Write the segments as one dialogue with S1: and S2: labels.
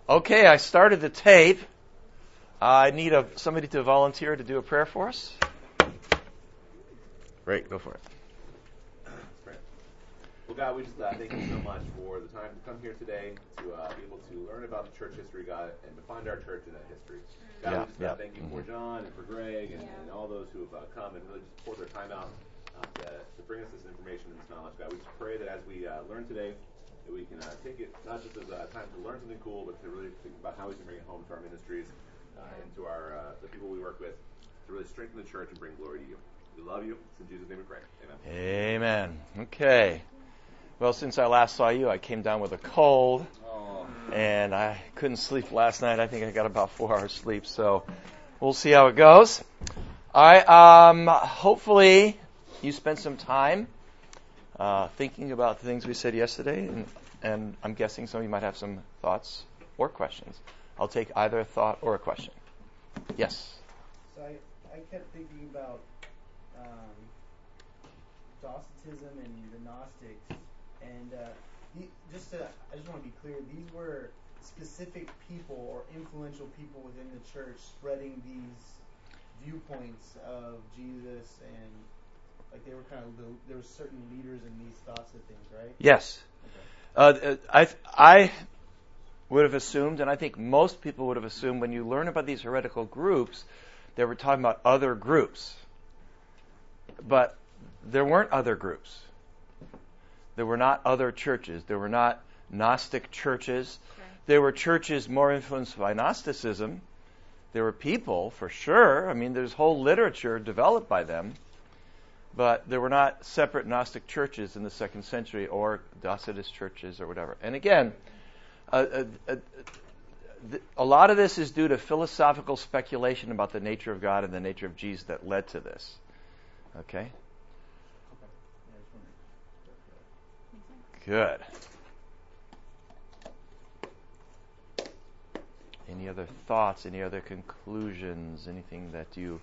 S1: Okay, I started the tape. I need somebody to volunteer to do a prayer for us. Great, go for it.
S2: Well, God, we just thank you so much for the time to come here today to be able to learn about the church history, God, and to find our church in that history. God, we just thank you for John and for Greg and all those who have come and really just poured their time out to bring us this information and this knowledge. God, we just pray that as we learn today, that we can take it not just as a time to learn something cool, but to really think about how we can bring it home to our ministries and to our the people we work with to really strengthen the church and bring glory to you. We love you. It's in Jesus' name we pray. Amen.
S1: Amen. Okay. Well, since I last saw you, I came down with a cold, and I couldn't sleep last night. I think I got about 4 hours sleep, so we'll see how it goes. All right. Hopefully, you spent some time thinking about the things we said yesterday, and I'm guessing some of you might have some thoughts or questions. I'll take either a thought or a question. Yes?
S3: So I kept thinking about Docetism and the Gnostics. And I just want to be clear, these were specific people or influential people within the church spreading these viewpoints of Jesus, and like they were there were certain leaders in these thoughts of things, right?
S1: Yes. Okay. I would have assumed, and I think most people would have assumed, when you learn about these heretical groups, they were talking about other groups. But there weren't other groups. There were not other churches. There were not Gnostic churches. Right. There were churches more influenced by Gnosticism. There were people, for sure. I mean, there's whole literature developed by them. But there were not separate Gnostic churches in the 2nd century or Docetist churches or whatever. And again, a lot of this is due to philosophical speculation about the nature of God and the nature of Jesus that led to this. Okay? Good. Any other thoughts? Any other conclusions? Anything that you...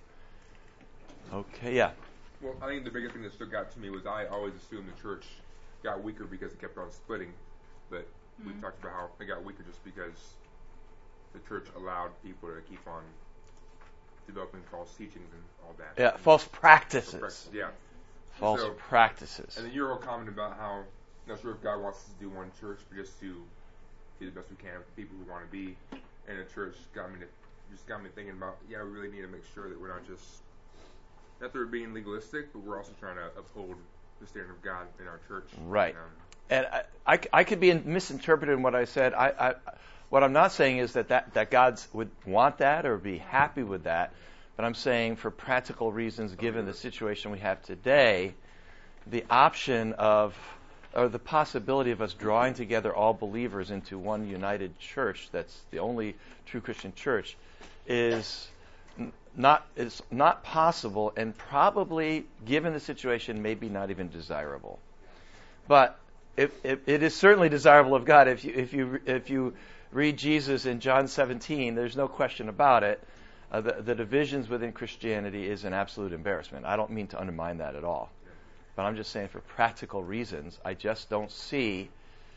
S1: Okay, yeah.
S4: Well, I think the biggest thing that stuck out to me was I always assumed the church got weaker because it kept on splitting. But we've talked about how it got weaker just because the church allowed people to keep on developing false teachings and all that.
S1: Yeah, false practices.
S4: Yeah.
S1: False practices.
S4: And then your whole comment about how not sure if God wants us to do one church, but just to do the best we can with the people we want to be in a church got me thinking about, we really need to make sure that we're not just, not that we're being legalistic, but we're also trying to uphold the standard of God in our church.
S1: Right. And I could be misinterpreted in what I said. What I'm not saying is that God would want that or be happy with that, but I'm saying for practical reasons, given the situation we have today, the option of or the possibility of us drawing together all believers into one united church that's the only true Christian church is not possible, and probably, given the situation, maybe not even desirable. But it is certainly desirable of God. If you read Jesus in John 17, there's no question about it. The divisions within Christianity is an absolute embarrassment. I don't mean to undermine that at all. But I'm just saying for practical reasons, I just don't see...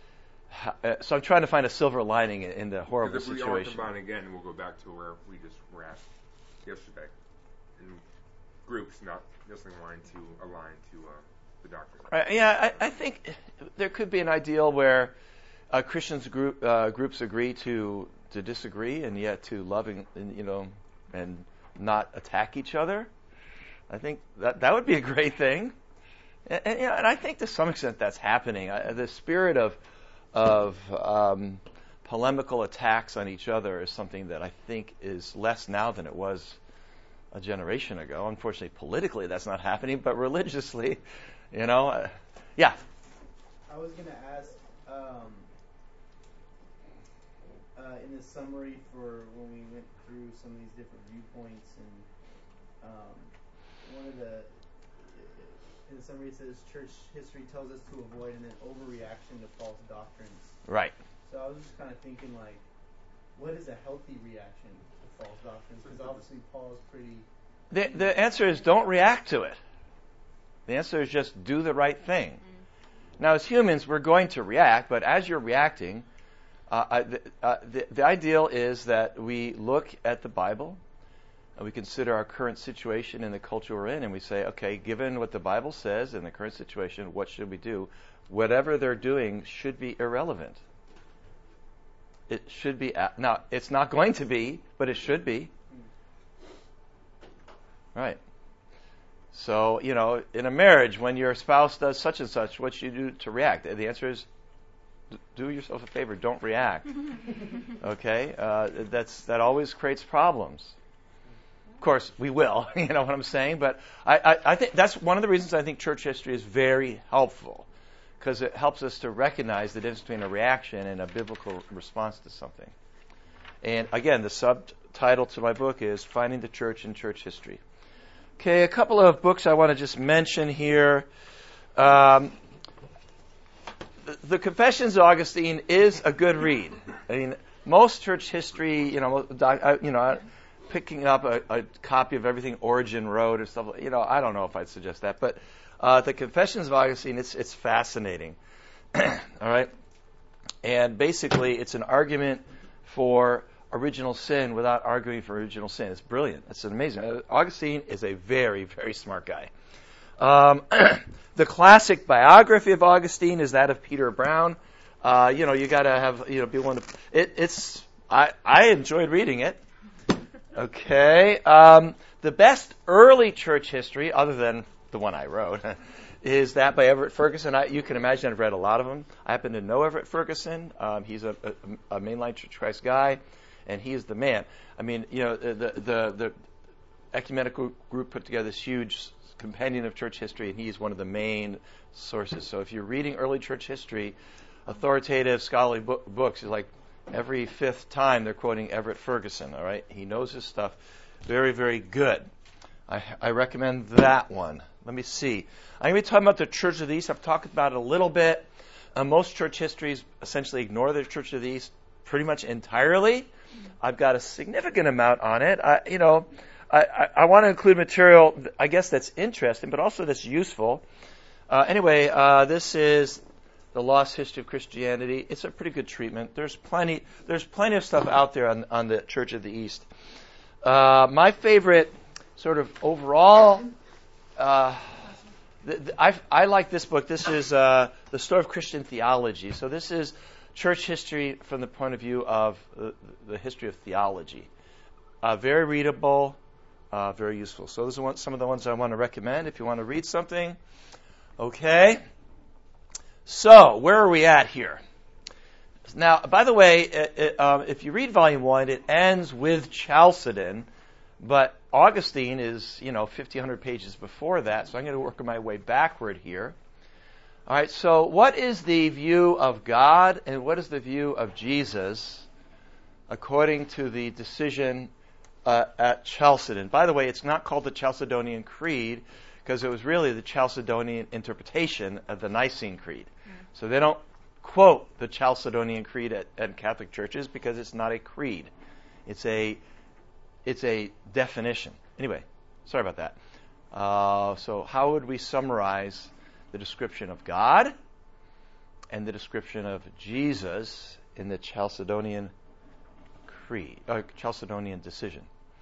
S1: so I'm trying to find a silver lining in the horrible situation.
S4: If we all combine again, we'll go back to where we just were at yesterday. In groups not necessarily wanting to align to the doctrine.
S1: Right, yeah, I think there could be an ideal where groups agree to disagree and yet to love and not attack each other. I think that would be a great thing. And I think to some extent that's happening. The spirit of polemical attacks on each other is something that I think is less now than it was a generation ago. Unfortunately, politically that's not happening, but religiously, yeah.
S3: I was going to ask, in the summary for when we went through some of these different viewpoints, and one of the... In the summary, it says church history tells us to avoid an overreaction to false doctrines.
S1: Right.
S3: So I was just kind of thinking, what is a healthy reaction to false doctrines? Because obviously Paul is pretty...
S1: The answer is don't react to it. The answer is just do the right thing. Now, as humans, we're going to react, but as you're reacting, The ideal is that we look at the Bible and we consider our current situation in the culture we're in, and we say, okay, given what the Bible says in the current situation, what should we do? Whatever they're doing should be irrelevant. It should be. Now, it's not going to be, but it should be. Right. So, in a marriage, when your spouse does such and such, what should you do to react? The answer is, do yourself a favor, don't react. Okay? That always creates problems. Of course, we will, you know what I'm saying? But I think that's one of the reasons I think church history is very helpful, because it helps us to recognize the difference between a reaction and a biblical response to something. And again, the subtitle to my book is Finding the Church in Church History. Okay, a couple of books I want to just mention here. The Confessions of Augustine is a good read. I mean, most church history, picking up a copy of everything Origen wrote or stuff, I don't know if I'd suggest that. But the Confessions of Augustine, it's fascinating. All right? And basically, it's an argument for original sin without arguing for original sin. It's brilliant. It's amazing. Augustine is a very, very smart guy. The classic biography of Augustine is that of Peter Brown. You got to have, be willing to. I enjoyed reading it. Okay. The best early church history, other than the one I wrote, is that by Everett Ferguson. You can imagine I've read a lot of them. I happen to know Everett Ferguson. He's a mainline Church of Christ guy, and he is the man. I mean, the ecumenical group put together this huge compendium of church history, and he's one of the main sources. So if you're reading early church history, authoritative scholarly books, it's like every fifth time they're quoting Everett Ferguson. All right, he knows his stuff. Very, very good. I recommend that one. Let me see. I'm going to be talking about the Church of the East. I've talked about it a little bit. Most church histories essentially ignore the Church of the East pretty much entirely. I've got a significant amount on it. I want to include material, I guess, that's interesting, but also that's useful. Anyway, this is The Lost History of Christianity. It's a pretty good treatment. There's plenty of stuff out there on the Church of the East. My favorite sort of overall, I like this book. This is The Story of Christian Theology. So this is church history from the point of view of the history of theology. Very readable. Very useful. So those are some of the ones I want to recommend if you want to read something. Okay. So where are we at here? Now, by the way, if you read Volume 1, it ends with Chalcedon, but Augustine is, 100 pages before that, so I'm going to work my way backward here. All right, so what is the view of God and what is the view of Jesus according to the decision at Chalcedon? By the way, it's not called the Chalcedonian Creed because it was really the Chalcedonian interpretation of the Nicene Creed. So they don't quote the Chalcedonian Creed at Catholic churches because it's not a creed. It's a definition. Anyway, sorry about that. So how would we summarize the description of God and the description of Jesus in the Chalcedonian Creed, Chalcedonian decision?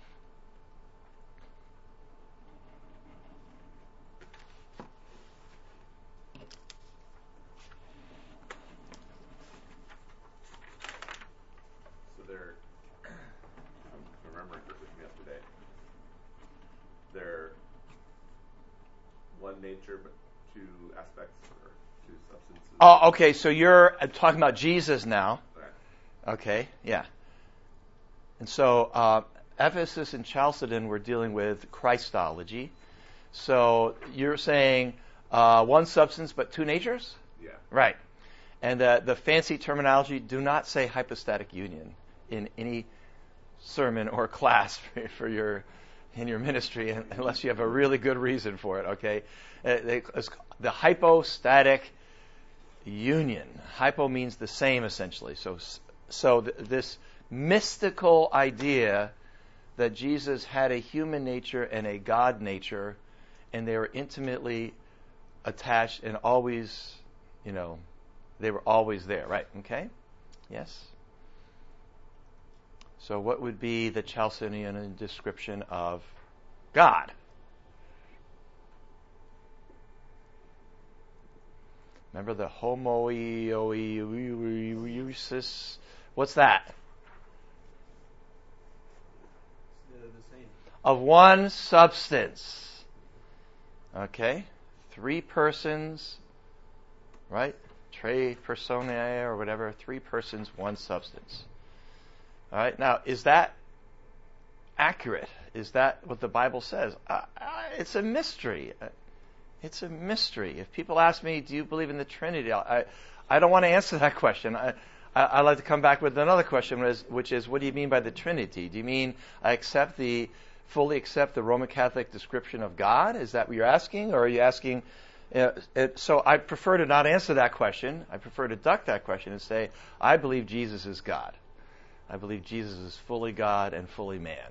S2: Nature, but two aspects or two substances.
S1: Oh, okay. So you're talking about Jesus now.
S2: Right.
S1: Okay, yeah. And so Ephesus and Chalcedon were dealing with Christology. So you're saying one substance but two natures?
S2: Yeah.
S1: Right. And the fancy terminology, do not say hypostatic union in any sermon or class for your in your ministry unless you have a really good reason for it, okay? The hypostatic union. Hypo means the same, essentially. So this mystical idea that Jesus had a human nature and a God nature, and they were intimately attached and always, they were always there, right? Okay? Yes? So what would be the Chalcedonian description of God? Remember the homoousios? What's that?
S3: The same.
S1: Of one substance. Okay? 3 persons, right? Tre personae or whatever. 3 persons, 1 substance. All right? Now, is that accurate? Is that what the Bible says? It's a mystery. It's a mystery. If people ask me, do you believe in the Trinity? I don't want to answer that question. I'd like to come back with another question, which is, what do you mean by the Trinity? Do you mean I fully accept the Roman Catholic description of God? Is that what you're asking? Or are you asking... so I prefer to not answer that question. I prefer to duck that question and say, I believe Jesus is God. I believe Jesus is fully God and fully man.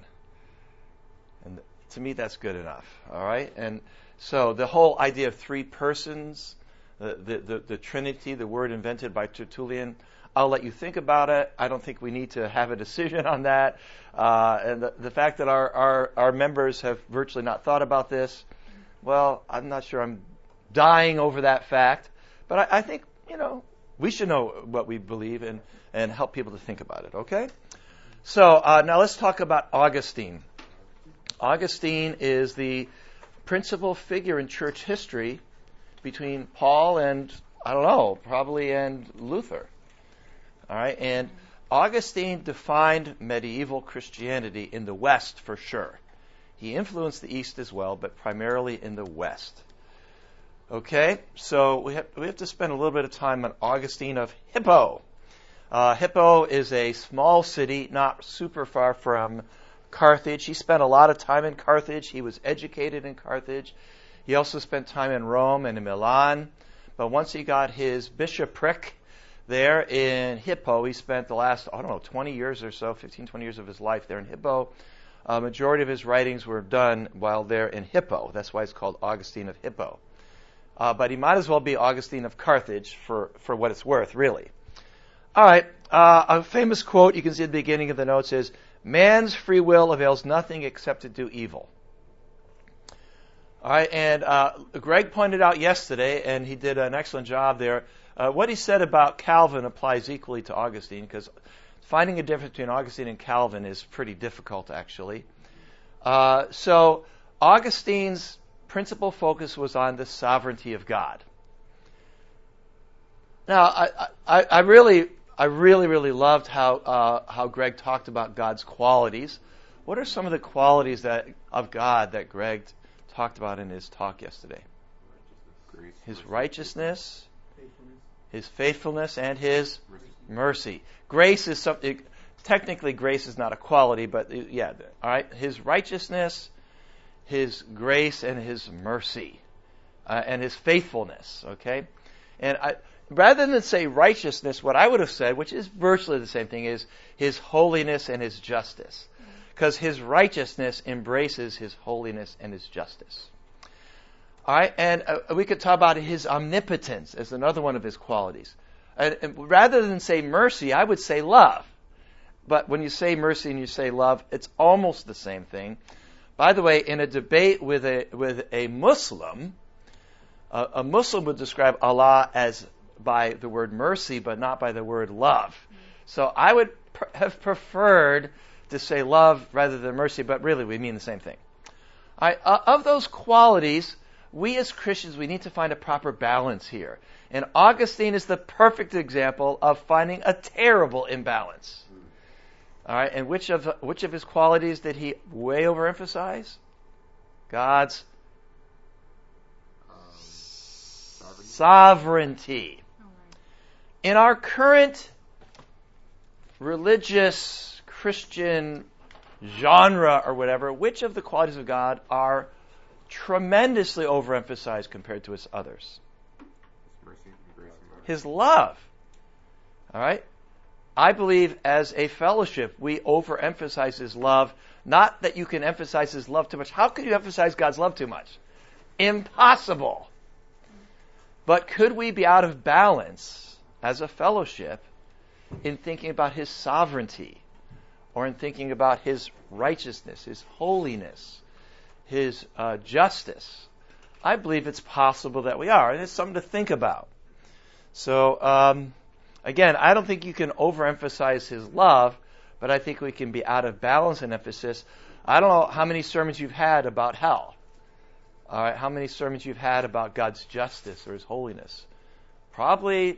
S1: And to me, that's good enough. All right? And so the whole idea of 3 persons, the Trinity, the word invented by Tertullian, I'll let you think about it. I don't think we need to have a decision on that. And the fact that our members have virtually not thought about this, well, I'm not sure I'm dying over that fact. But I think, we should know what we believe and help people to think about it, okay? So now let's talk about Augustine. Augustine is the principal figure in church history between Paul and, and Luther. All right, and Augustine defined medieval Christianity in the West for sure. He influenced the East as well, but primarily in the West. Okay, so we have to spend a little bit of time on Augustine of Hippo. Hippo is a small city, not super far from Carthage. He spent a lot of time in Carthage. He was educated in Carthage. He also spent time in Rome and in Milan. But once he got his bishopric there in Hippo, he spent the last, 20 years or so, 15, 20 years of his life there in Hippo. A majority of his writings were done while there in Hippo. That's why it's called Augustine of Hippo. But he might as well be Augustine of Carthage for what it's worth, really. All right, a famous quote you can see at the beginning of the notes is, man's free will avails nothing except to do evil. All right, and Greg pointed out yesterday, and he did an excellent job there, what he said about Calvin applies equally to Augustine, because finding a difference between Augustine and Calvin is pretty difficult, actually. So Augustine's principal focus was on the sovereignty of God. Now, I really loved how Greg talked about God's qualities. What are some of the qualities of God that Greg talked about in his talk yesterday? His righteousness, his faithfulness, and his mercy. Grace is something. Technically, grace is not a quality, but yeah, all right. His righteousness, his grace, and his mercy, and his faithfulness. Okay, and rather than say righteousness, what I would have said, which is virtually the same thing, is his holiness and his justice. Because his righteousness embraces his holiness and his justice. All right, and we could talk about his omnipotence as another one of his qualities. And rather than say mercy, I would say love. But when you say mercy and you say love, it's almost the same thing. By the way, in a debate with a Muslim, a Muslim would describe Allah as by the word mercy, but not by the word love. So I would have preferred to say love rather than mercy, but really we mean the same thing. Of those qualities, we as Christians, we need to find a proper balance here. And Augustine is the perfect example of finding a terrible imbalance. All right, and which of his qualities did he way overemphasize? God's sovereignty. In our current religious Christian genre or whatever, which of the qualities of God are tremendously overemphasized compared to his others? His love. All right? I believe as a fellowship, we overemphasize his love. Not that you can emphasize his love too much. How could you emphasize God's love too much? Impossible. But could we be out of balance as a fellowship in thinking about his sovereignty or in thinking about His righteousness, His holiness, His justice. I believe it's possible that we are, and it's something to think about. So, again, I don't think you can overemphasize His love, but I think we can be out of balance in emphasis. I don't know how many sermons you've had about hell. All right, how many sermons you've had about God's justice or His holiness. Probably,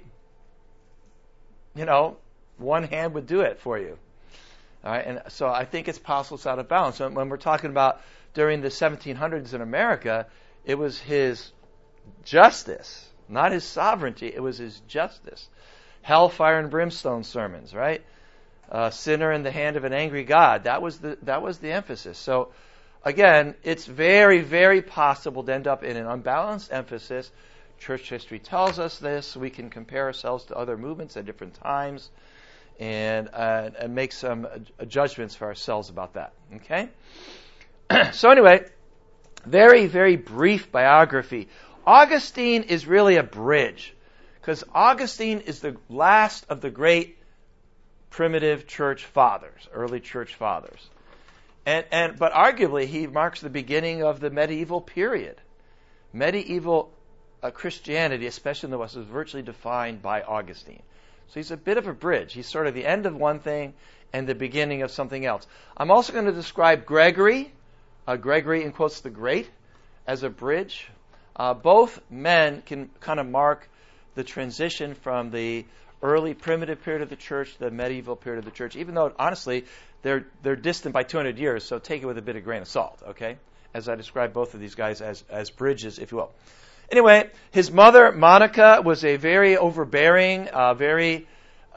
S1: one hand would do it for you. All right, and so I think it's possible it's out of balance. So when we're talking about during the 1700s in America, it was His justice, not His sovereignty. It was His justice. Hellfire and brimstone sermons, right? Sinner in the hand of an angry God. That was the emphasis. So, again, it's very, very possible to end up in an unbalanced emphasis. Church history tells us this. We can compare ourselves to other movements at different times and make some judgments for ourselves about that. Okay? So anyway, very, very brief biography. Augustine is really a bridge, because Augustine is the last of the great primitive church fathers, early church fathers. But arguably he marks the beginning of the medieval period. Medieval Christianity, especially in the West, was virtually defined by Augustine. So he's a bit of a bridge. He's sort of the end of one thing and the beginning of something else. I'm also going to describe Gregory, Gregory in quotes the Great, as a bridge. Both men can kind of mark the transition from the early primitive period of the church to the medieval period of the church, even though, honestly, they're distant by 200 years, so take it with a bit of grain of salt, okay? As I describe both of these guys as bridges, if you will. Anyway, his mother, Monica, was a very overbearing, very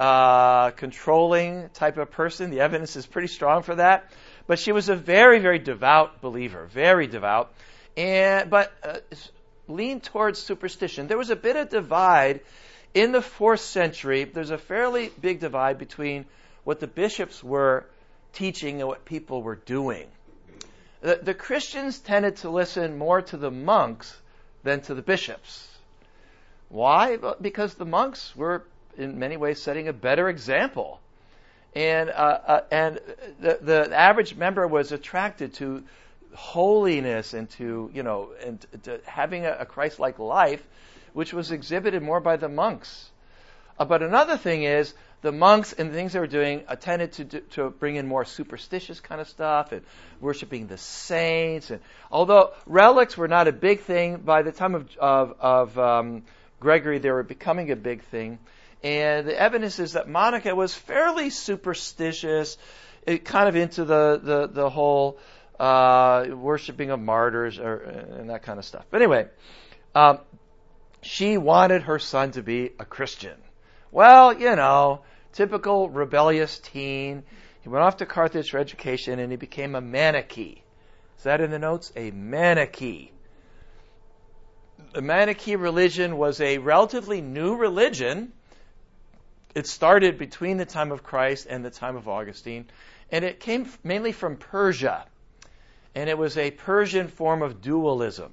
S1: controlling type of person. The evidence is pretty strong for that. But she was a very, very devout believer, very devout, but leaned towards superstition. There was a bit of divide in the 4th century. There's a fairly big divide between what the bishops were teaching and what people were doing. The Christians tended to listen more to the monks than to the bishops. Why? Because the monks were, in many ways, setting a better example. And the average member was attracted to holiness and to having a Christ-like life, which was exhibited more by the monks. But another thing is, the monks and the things they were doing tended to bring in more superstitious kind of stuff and worshiping the saints. And although relics were not a big thing, by the time of Gregory, they were becoming a big thing. And the evidence is that Monica was fairly superstitious, kind of into the whole worshiping of martyrs and that kind of stuff. But anyway, she wanted her son to be a Christian. Well, typical rebellious teen. He went off to Carthage for education and he became a Manichee. Is that in the notes? A Manichee. The Manichee religion was a relatively new religion. It started between the time of Christ and the time of Augustine, and it came mainly from Persia. And it was a Persian form of dualism.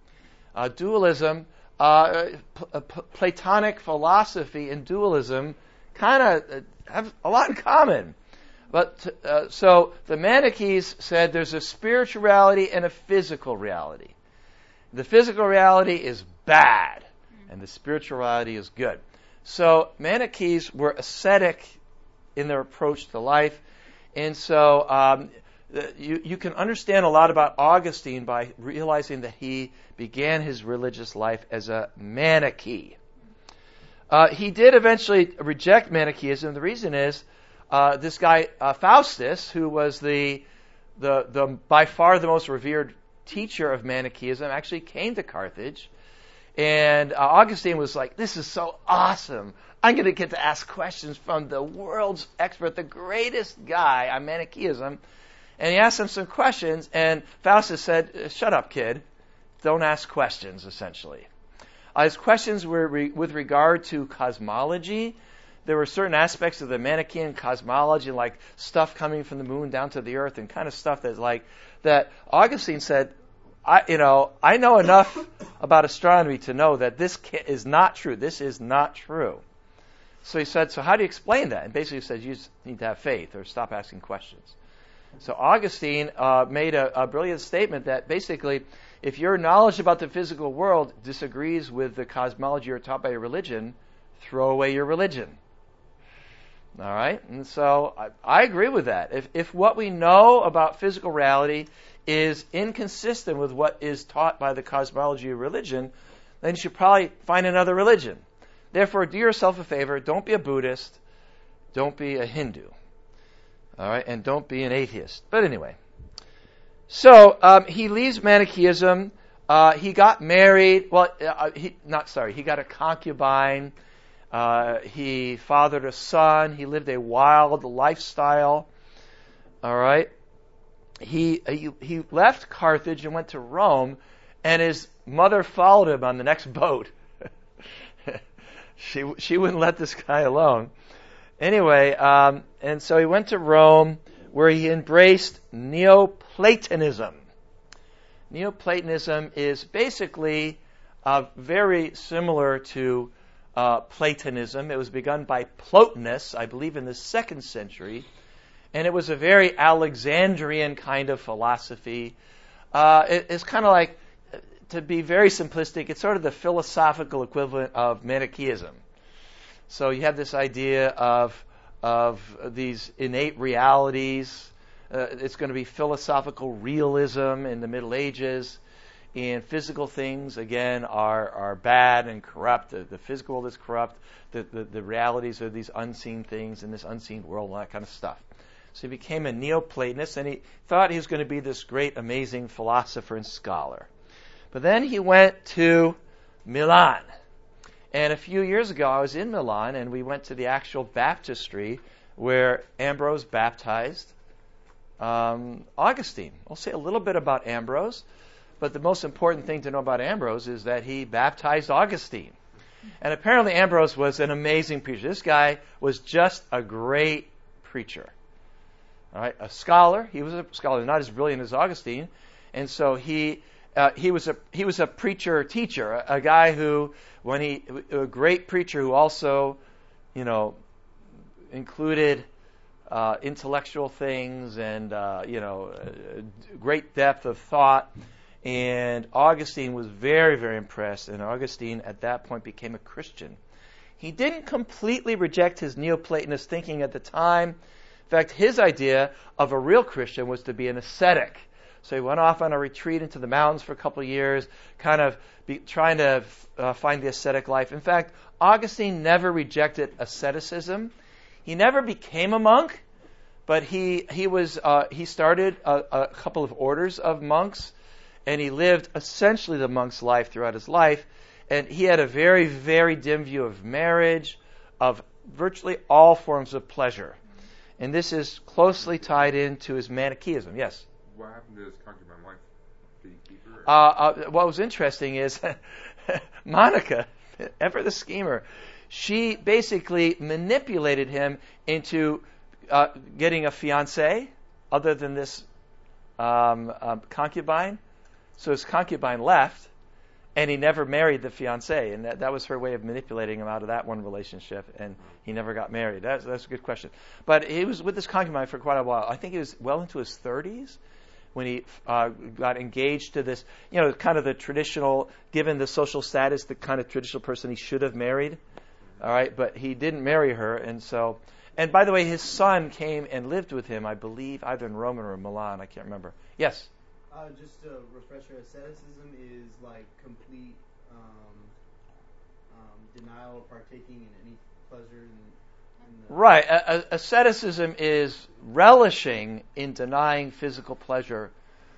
S1: Platonic philosophy and dualism kind of have a lot in common. But so the Manichees said there's a spiritual reality and a physical reality. The physical reality is bad, and the spiritual reality is good. So Manichees were ascetic in their approach to life, and so you can understand a lot about Augustine by realizing that he began his religious life as a Manichee. He did eventually reject Manichaeism. The reason is this guy Faustus, who was the by far the most revered teacher of Manichaeism, actually came to Carthage. And Augustine was like, this is so awesome. I'm going to get to ask questions from the world's expert, the greatest guy on Manichaeism. And he asked him some questions, and Faustus said, shut up, kid. Don't ask questions, essentially. His questions were with regard to cosmology. There were certain aspects of the Manichaean cosmology, like stuff coming from the moon down to the earth, and kind of stuff that Augustine said, I know enough about astronomy to know that this is not true. This is not true. So he said, so how do you explain that? And basically he said, you just need to have faith or stop asking questions. So Augustine made a brilliant statement that basically, if your knowledge about the physical world disagrees with the cosmology you're taught by your religion, throw away your religion. All right? And so I agree with that. If what we know about physical reality is inconsistent with what is taught by the cosmology of religion, then you should probably find another religion. Therefore, do yourself a favor. Don't be a Buddhist. Don't be a Hindu. All right? And don't be an atheist. But anyway. So, he leaves Manichaeism. He got married. Well, he got a concubine. He fathered a son. He lived a wild lifestyle. All right. He left Carthage and went to Rome, and his mother followed him on the next boat. She wouldn't let this guy alone. Anyway, and so he went to Rome, where he embraced Neoplatonism. Neoplatonism is basically very similar to Platonism. It was begun by Plotinus, I believe, in the 2nd century, and it was a very Alexandrian kind of philosophy. It's kind of like, to be very simplistic, it's sort of the philosophical equivalent of Manichaeism. So you have this idea of these innate realities. It's going to be philosophical realism in the Middle Ages. And physical things, again, are bad and corrupt. The physical world is corrupt. The realities are these unseen things in this unseen world, and that kind of stuff. So he became a Neoplatonist, and he thought he was going to be this great, amazing philosopher and scholar. But then he went to Milan. And a few years ago, I was in Milan, and we went to the actual baptistry where Ambrose baptized Augustine. I'll say a little bit about Ambrose. But the most important thing to know about Ambrose is that he baptized Augustine. And apparently Ambrose was an amazing preacher. This guy was just a great preacher. All right, a scholar. He was a scholar, not as brilliant as Augustine. And so he was a preacher teacher, a guy who, a great preacher who also, included intellectual things and great depth of thought. And Augustine was very, very impressed, and Augustine at that point became a Christian. He didn't completely reject his Neoplatonist thinking at the time. In fact, his idea of a real Christian was to be an ascetic. So he went off on a retreat into the mountains for a couple of years, kind of trying to find the ascetic life. In fact, Augustine never rejected asceticism. He never became a monk, but he started a couple of orders of monks. And he lived essentially the monk's life throughout his life. And he had a very, very dim view of marriage, of virtually all forms of pleasure. And this is closely tied into his Manichaeism. Yes?
S4: What happened to his concubine wife? Did he keep her?
S1: What was interesting is Monica, ever the schemer, she basically manipulated him into getting a fiancé other than this concubine. So his concubine left, and he never married the fiancée, and that was her way of manipulating him out of that one relationship, and he never got married. That's a good question. But he was with this concubine for quite a while. I think he was well into his 30s when he got engaged to this, kind of the traditional, given the social status, the kind of traditional person he should have married. All right, but he didn't marry her, and by the way, his son came and lived with him, I believe, either in Rome or Milan. I can't remember. Yes?
S3: Just a refresher, asceticism is like complete denial of partaking in any pleasure.
S1: Right. Asceticism is relishing in denying physical pleasure.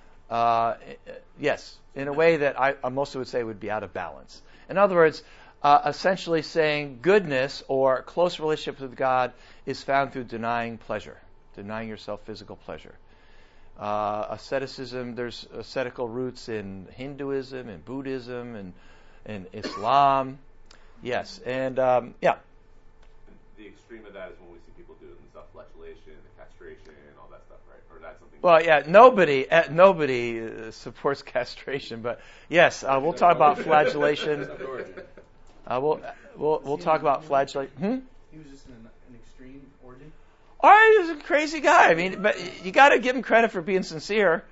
S1: Yes, in a way that I mostly would say would be out of balance. In other words, essentially saying goodness or close relationship with God is found through denying pleasure, denying yourself physical pleasure. Asceticism, there's ascetical roots in Hinduism and Buddhism and Islam. Yes, and yeah.
S2: The extreme of that is when we see people doing self-flagellation and castration and all that stuff, right? Or that's something.
S1: Well, yeah, nobody supports castration, but yes, we'll talk about flagellation. We'll talk about flagellation.
S3: He was just an extreme origin?
S1: Or he was a crazy guy. I mean, but you got to give him credit for being sincere.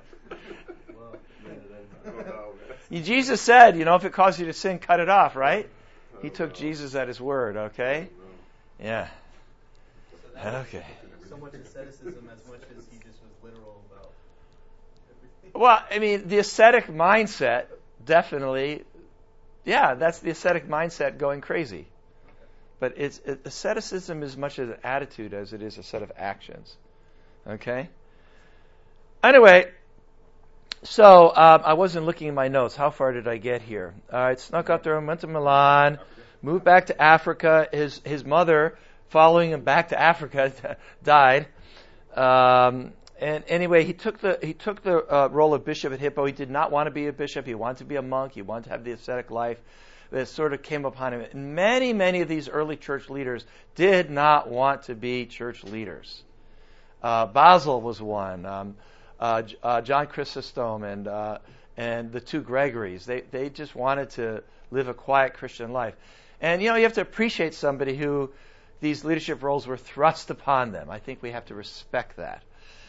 S1: Jesus said, if it causes you to sin, cut it off, right? He took Jesus at his word, okay? Yeah. Okay.
S3: So much asceticism as much as he just was literal about everything.
S1: Well, I mean, the ascetic mindset, definitely, that's the ascetic mindset going crazy. But asceticism is much as an attitude as it is a set of actions. Okay? Anyway, so I wasn't looking at my notes. How far did I get here? All right, snuck out there and went to Milan, moved back to Africa. His mother, following him back to Africa, died. And anyway, he took the role of bishop at Hippo. He did not want to be a bishop. He wanted to be a monk. He wanted to have the ascetic life that sort of came upon him. And many of these early church leaders did not want to be church leaders. Basil was one. John Chrysostom and the two Gregories. They just wanted to live a quiet Christian life. And you have to appreciate somebody who these leadership roles were thrust upon them. I think we have to respect that.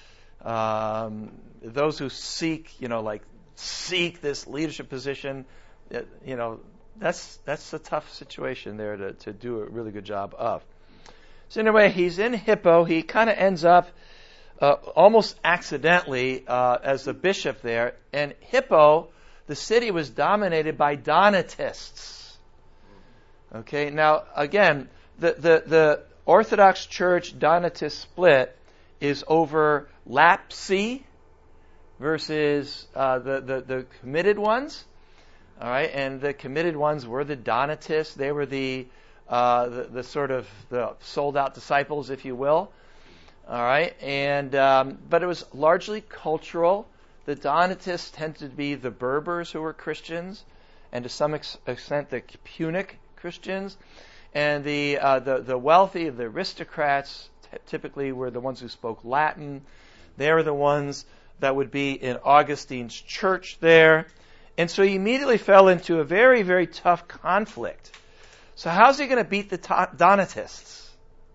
S1: Those who seek this leadership position, that's a tough situation there to do a really good job of. So anyway, he's in Hippo. He kind of ends up almost accidentally as the bishop there. And Hippo, the city, was dominated by Donatists. Okay, now again, the Orthodox Church Donatist split is over lapsi versus the committed ones. All right, and the committed ones were the Donatists. They were the sort of the sold out disciples, if you will. All right, and but it was largely cultural. The Donatists tended to be the Berbers who were Christians, and to some extent the Punic Christians, and the wealthy, the aristocrats, typically were the ones who spoke Latin. They were the ones that would be in Augustine's church there. And so he immediately fell into a very, very tough conflict. So how's he going to beat the Donatists?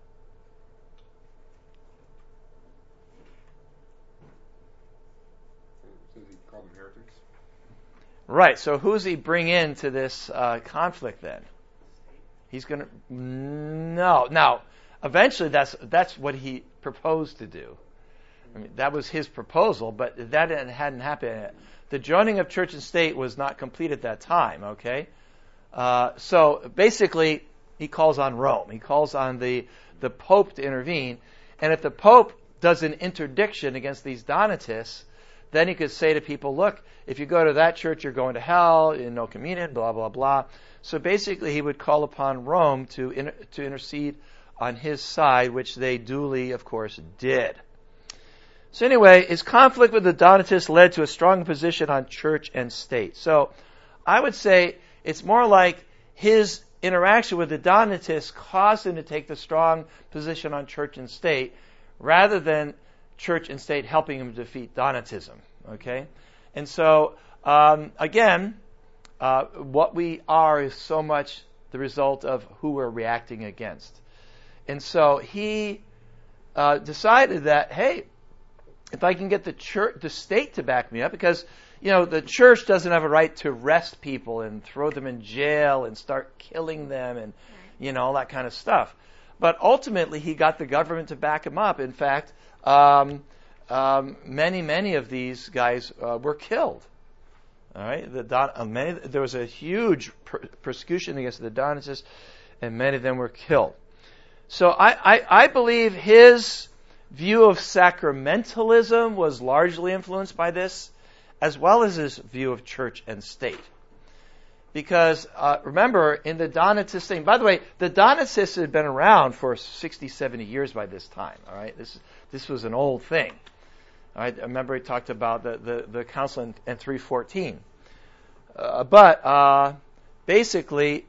S4: Does he call them heretics?
S1: Right. So who's he bring into this conflict then? He's going to... No. Now, eventually that's what he proposed to do. I mean, that was his proposal, but that hadn't happened yet. The joining of church and state was not complete at that time, okay? So basically, he calls on Rome. He calls on the Pope to intervene. And if the Pope does an interdiction against these Donatists, then he could say to people, look, if you go to that church, you're going to hell, no communion, blah, blah, blah. So basically, he would call upon Rome to intercede on his side, which they duly, of course, did. So anyway, his conflict with the Donatists led to a strong position on church and state. So I would say it's more like his interaction with the Donatists caused him to take the strong position on church and state rather than church and state helping him defeat Donatism. Okay? And so, again, what we are is so much the result of who we're reacting against. And so he decided that, hey, if I can get the state to back me up, because the church doesn't have a right to arrest people and throw them in jail and start killing them and all that kind of stuff. But ultimately, he got the government to back him up. In fact, many of these guys were killed. All right, there was a huge persecution against the Donatists, and many of them were killed. So I believe his view of sacramentalism was largely influenced by this, as well as his view of church and state. Because remember, in the Donatist thing, by the way, the Donatists had been around for 60, 70 years by this time. All right, this was an old thing. All right, I remember he talked about the council in 314. But basically,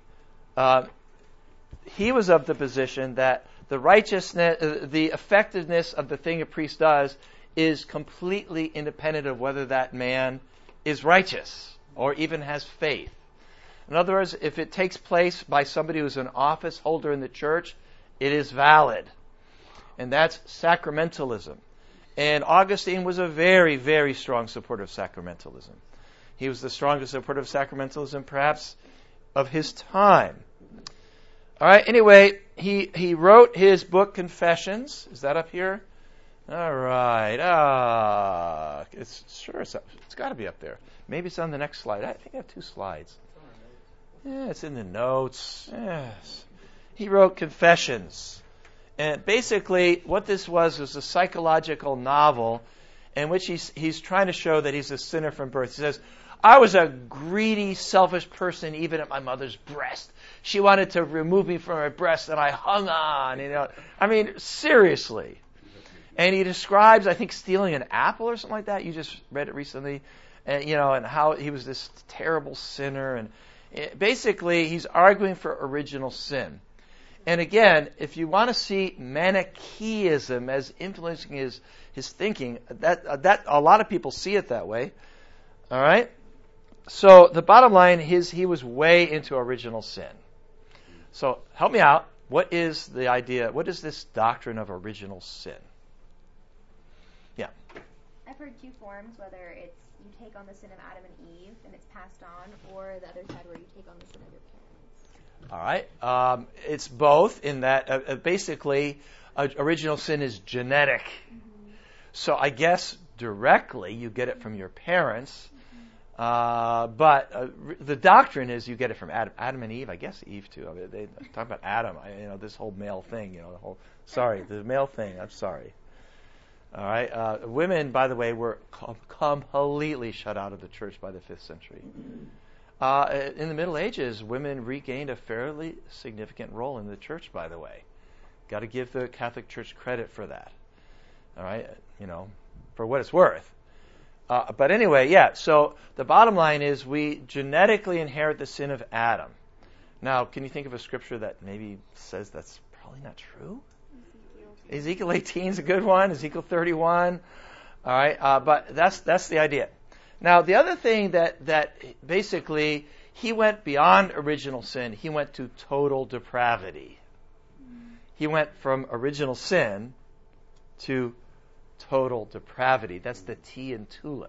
S1: he was of the position that the righteousness, the effectiveness of the thing a priest does is completely independent of whether that man is righteous or even has faith. In other words, if it takes place by somebody who's an office holder in the church, it is valid. And that's sacramentalism. And Augustine was a very, very strong supporter of sacramentalism. He was the strongest supporter of sacramentalism, perhaps, of his time. All right, anyway, he wrote his book, Confessions. Is that up here? All right. It's got to be up there. Maybe it's on the next slide. I think I have 2 slides. Yeah, it's in the notes. Yes. He wrote Confessions. And basically, what this was a psychological novel in which he's trying to show that he's a sinner from birth. He says, I was a greedy, selfish person even at my mother's breast. She wanted to remove me from her breast, and I hung on. I mean, seriously. And he describes, I think, stealing an apple or something like that. You just read it recently. And how he was this terrible sinner. And basically, he's arguing for original sin. And again, if you want to see Manichaeism as influencing his thinking, that a lot of people see it that way. All right? So the bottom line is he was way into original sin. So help me out. What is the idea? What is this doctrine of original sin? Yeah.
S5: I've heard 2 forms, whether it's you take on the sin of Adam and Eve and it's passed on, or the other side where you take on the sin of your parents.
S1: All right. It's both in that basically original sin is genetic. Mm-hmm. So I guess directly you get it from your parents. But the doctrine is you get it from Adam and Eve. I guess Eve too. I mean, they talk about Adam. This whole male thing. The male thing. I'm sorry. All right. Women, by the way, were completely shut out of the church by the 5th century. In the Middle Ages, women regained a fairly significant role in the church. By the way, got to give the Catholic Church credit for that. All right. For what it's worth. But anyway, yeah, so the bottom line is we genetically inherit the sin of Adam. Now, can you think of a scripture that maybe says that's probably not true? Ezekiel 18 is a good one. Ezekiel 31. All right, but that's the idea. Now, the other thing that basically he went beyond original sin. He went to total depravity. He went from original sin to total depravity. That's the T in tulip.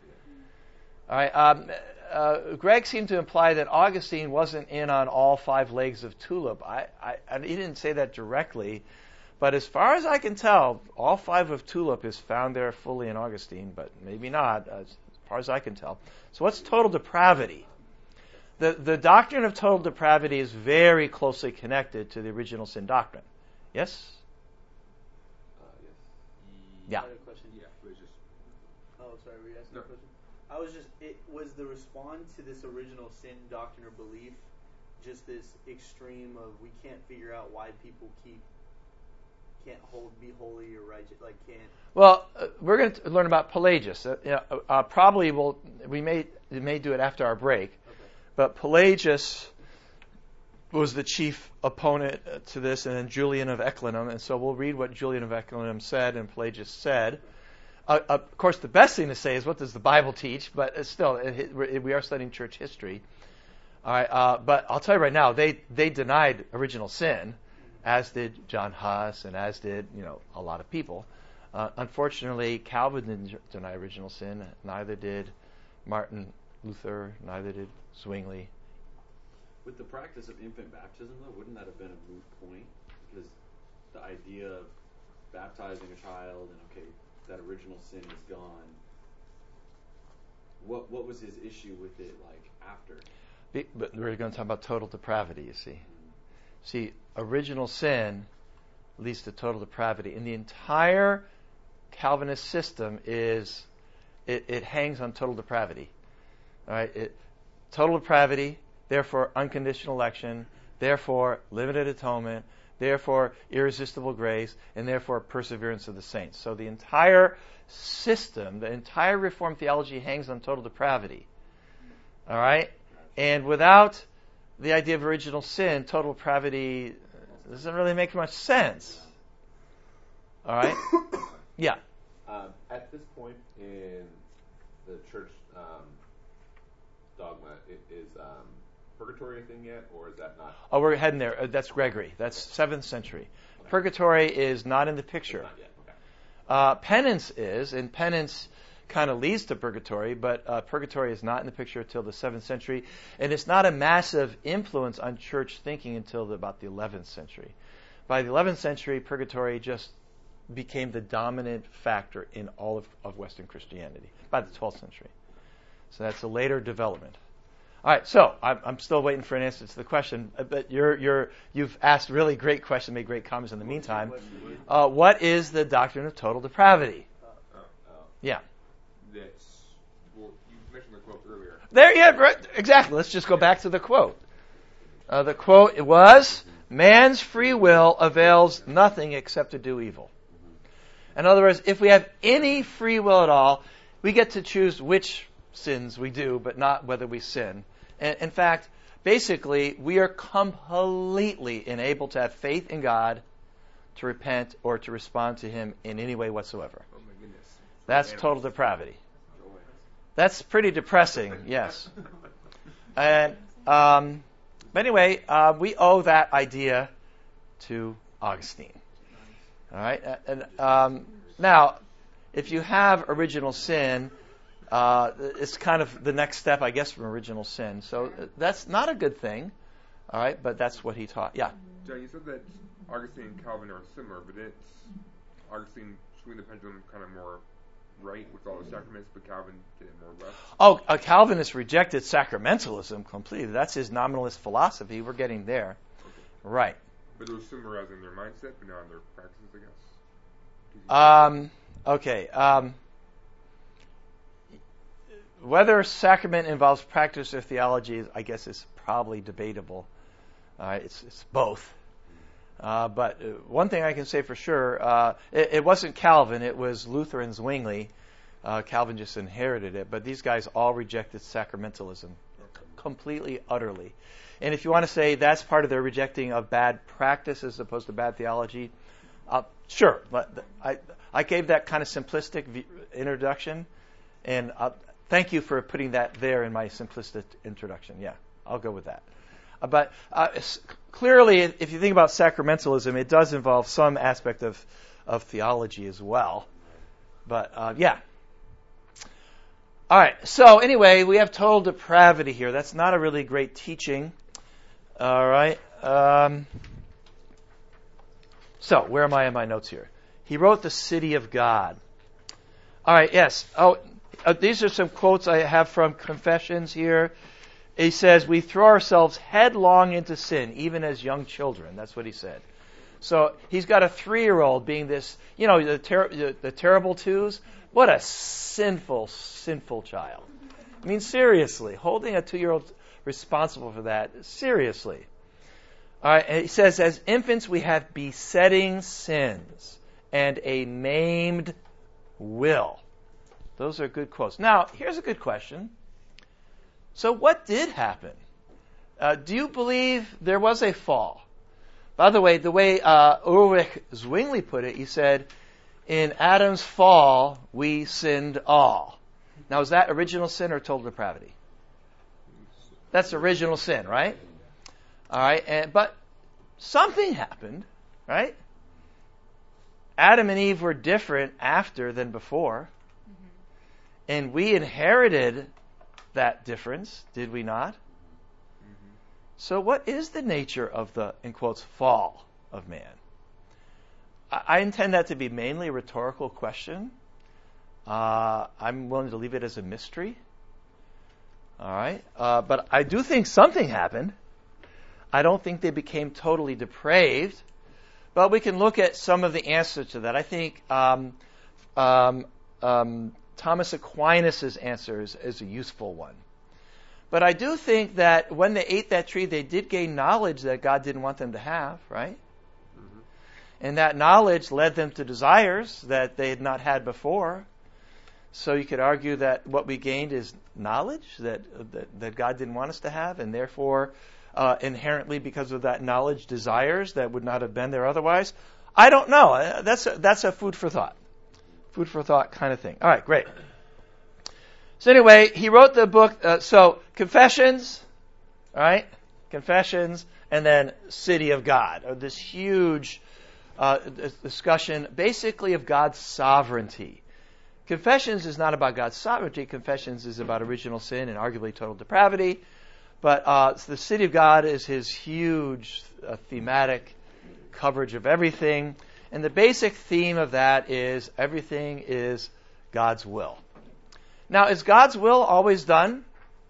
S1: All right. Greg seemed to imply that Augustine wasn't in on all 5 legs of tulip. He didn't say that directly, but as far as I can tell, all 5 of tulip is found there fully in Augustine, but maybe not, as far as I can tell. So what's total depravity? The doctrine of total depravity is very closely connected to the original sin doctrine. Yes? Yeah.
S3: I had a question.
S4: Yeah, please just.
S3: Oh, sorry, were you asking a question? I was just, was the response to this original sin doctrine or belief just this extreme of we can't figure out why people can't be holy or righteous, can't?
S1: Well, we're going to learn about Pelagius. Probably we may do it after our break. Okay. But Pelagius was the chief opponent to this, and then Julian of Eclanum. And so we'll read what Julian of Eclanum said and Pelagius said. Of course, the best thing to say is what does the Bible teach, but still, we are studying church history. All right, but I'll tell you right now, they denied original sin, as did John Huss, and as did a lot of people. Unfortunately, Calvin didn't deny original sin. Neither did Martin Luther. Neither did Zwingli.
S6: With the practice of infant baptism, though, wouldn't that have been a moot point? Because the idea of baptizing a child and, okay, that original sin is gone. What was his issue with it, after?
S1: But we're going to talk about total depravity, you see. Mm-hmm. See, original sin leads to total depravity. And the entire Calvinist system it hangs on total depravity. All right? Total depravity, therefore unconditional election, therefore limited atonement, therefore irresistible grace, and therefore perseverance of the saints. So the entire system, the entire Reformed theology hangs on total depravity. All right? And without the idea of original sin, total depravity doesn't really make much sense. All right? Yeah.
S2: At this point in the church dogma, it is purgatory a thing yet, or is that not?
S1: Oh, we're heading there. That's Gregory. That's 7th century. Purgatory is not in the picture.
S2: Not yet. Okay.
S1: Penance is, and penance kind of leads to purgatory, but purgatory is not in the picture until the 7th century, and it's not a massive influence on church thinking until about the 11th century. By the 11th century, purgatory just became the dominant factor in all of Western Christianity, by the 12th century. So that's a later development. All right, so I'm still waiting for an answer to the question, but you've asked really great questions, made great comments in the meantime. What is the doctrine of total depravity? Yeah.
S4: Well, you mentioned the quote earlier.
S1: There, yeah, right, exactly. Let's just go back to the quote. The quote was, "Man's free will avails nothing except to do evil." In other words, if we have any free will at all, we get to choose which sins we do, but not whether we sin. And in fact, basically, we are completely enabled to have faith in God, to repent, or to respond to Him in any way whatsoever.
S4: Oh my goodness.
S1: That's total depravity. That's pretty depressing, yes. And but anyway, we owe that idea to Augustine. All right. And now, if you have original sin, it's kind of the next step, I guess, from original sin. So that's not a good thing. All right, but that's what he taught. Yeah.
S4: John, you said that Augustine and Calvin are similar, but it's Augustine swinging the pendulum kind of more right with all the sacraments, but Calvin did it more left.
S1: Oh, Calvinist rejected sacramentalism completely. That's his nominalist philosophy. We're getting there.
S4: Okay.
S1: Right.
S4: But it was similar as in their mindset, but not in their practices, I guess.
S1: Okay. Whether sacrament involves practice or theology, I guess, is probably debatable. It's both. But one thing I can say for sure, it wasn't Calvin, it was Luther and Zwingli. Calvin just inherited it, but these guys all rejected sacramentalism completely, utterly. And if you want to say that's part of their rejecting of bad practice as opposed to bad theology, sure. But I gave that kind of simplistic introduction, and thank you for putting that there in my simplistic introduction. Yeah, I'll go with that. But clearly, if you think about sacramentalism, it does involve some aspect of theology as well. But yeah. All right. So anyway, we have total depravity here. That's not a really great teaching. All right. So where am I in my notes here? He wrote the City of God. All right. Yes. These are some quotes I have from Confessions here. He says, "We throw ourselves headlong into sin, even as young children." That's what he said. So he's got a 3-year-old being this, the terrible twos. What a sinful, sinful child. I mean, seriously, holding a 2-year-old responsible for that, seriously. All right, and he says, "As infants, we have besetting sins and a maimed will." Those are good quotes. Now, here's a good question. So what did happen? Do you believe there was a fall? By the way Ulrich Zwingli put it, he said, "In Adam's fall, we sinned all." Now, is that original sin or total depravity? That's original sin, right? All right, but something happened, right? Adam and Eve were different after than before. And we inherited that difference, did we not? Mm-hmm. So what is the nature of the, in quotes, fall of man? I intend that to be mainly a rhetorical question. I'm willing to leave it as a mystery. All right? But I do think something happened. I don't think they became totally depraved. But we can look at some of the answers to that. I think Thomas Aquinas' answer is a useful one. But I do think that when they ate that tree, they did gain knowledge that God didn't want them to have, right? Mm-hmm. And that knowledge led them to desires that they had not had before. So you could argue that what we gained is knowledge that God didn't want us to have, and therefore, inherently, because of that knowledge, desires that would not have been there otherwise. I don't know. That's a food for thought. Food for thought kind of thing. All right, great. So anyway, he wrote the book, so Confessions, All right? Confessions, and then city of God. This huge discussion basically of God's sovereignty. Confessions is not about God's sovereignty. Confessions is about original sin and arguably total depravity. But the city of God is his huge thematic coverage of everything. And the basic theme of that is everything is God's will. Now, is God's will always done?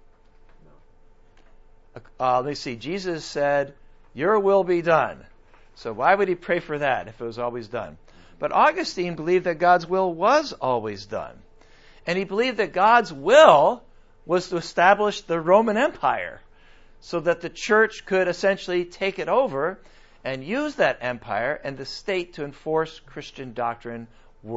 S1: Let me see. Jesus said, "Your will be done." So why would he pray for that if it was always done? But Augustine believed that God's will was always done. And he believed that God's will was to establish the Roman Empire so that the church could essentially take it over and use that empire and the state to enforce Christian doctrine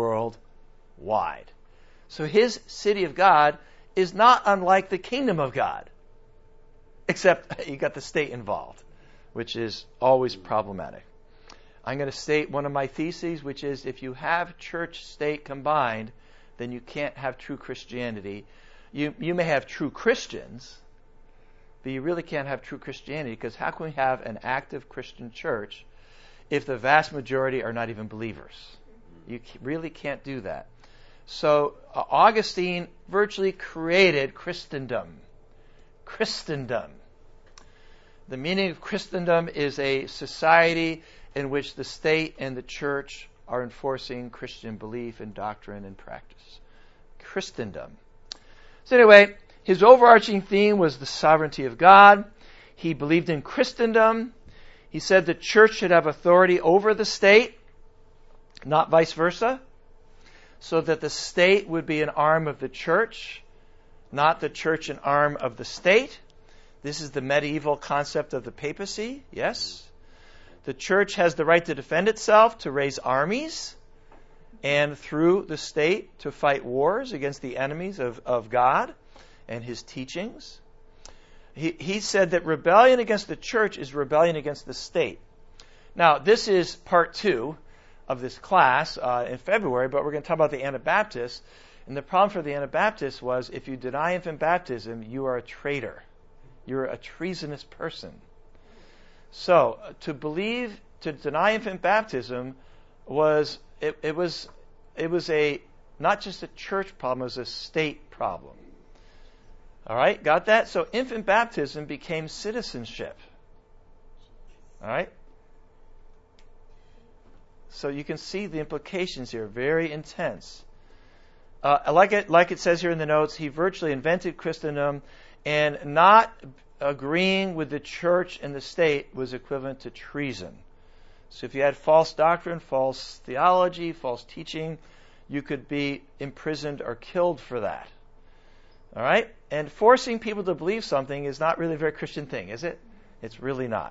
S1: worldwide. So his city of God is not unlike the kingdom of God, except you got the state involved, which is always problematic. I'm going to state one of my theses, which is if you have church-state combined, then you can't have true Christianity. You may have true Christians, but you really can't have true Christianity, because how can we have an active Christian church if the vast majority are not even believers? You really can't do that. So Augustine virtually created Christendom. Christendom. The meaning of Christendom is a society in which the state and the church are enforcing Christian belief and doctrine and practice. Christendom. So anyway, his overarching theme was the sovereignty of God. He believed in Christendom. He said the church should have authority over the state, not vice versa, so that the state would be an arm of the church, not the church an arm of the state. This is the medieval concept of the papacy, yes. The church has the right to defend itself, to raise armies, and through the state to fight wars against the enemies of God and his teachings. He said that rebellion against the church is rebellion against the state. Now, this is part 2 of this class in February, but we're going to talk about the Anabaptists. And the problem for the Anabaptists was if you deny infant baptism, you are a traitor. You're a treasonous person. So, to deny infant baptism was a not just a church problem, it was a state problem. All right, got that? So infant baptism became citizenship. All right? So you can see the implications here, very intense. Like it says here in the notes, he virtually invented Christendom, and not agreeing with the church and the state was equivalent to treason. So if you had false doctrine, false theology, false teaching, you could be imprisoned or killed for that. All right? And forcing people to believe something is not really a very Christian thing, is it? It's really not.